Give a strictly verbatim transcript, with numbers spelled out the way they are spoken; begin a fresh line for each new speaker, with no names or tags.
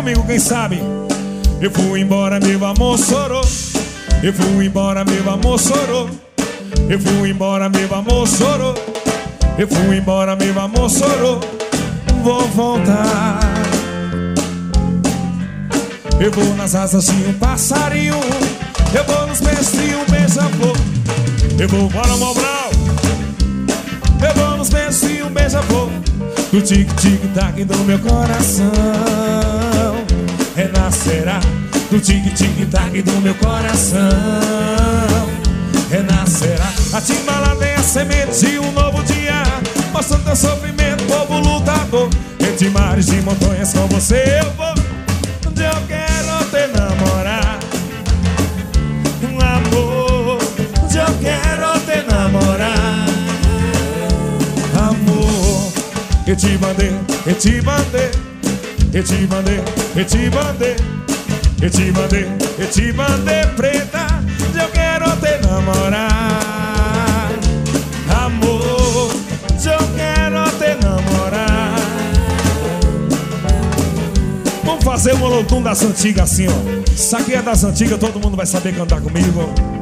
comigo, quem sabe? Eu fui embora, meu amor chorou. Eu fui embora, meu amor chorou. Eu fui embora, meu amor chorou. Eu fui embora, meu amor chorou. Vou voltar. Eu vou nas asas de um passarinho. Eu vou nos pés de um beija-flor. Eu vou para o Mobral. Eu vou nos pés de um beija-flor. Do tic-tic-tac do meu coração renascerá. Do tic-tic-tac do meu coração renascerá. A Timbala tem a semente de um novo dia, mostrando teu sofrimento, povo lutador. Entre mares e montanhas com você eu vou. Onde eu quero te namorar, um amor. Onde eu quero te namorar, amor. Eu te mandei, eu te mandei, eu te mandei, eu te mandei, eu te mandei, eu te mandei, preta. Onde eu quero te namorar, amor. Onde eu quero te namorar. Vamos fazer um molotão das antigas assim, ó. Isso aqui é das antigas, todo mundo vai saber cantar comigo.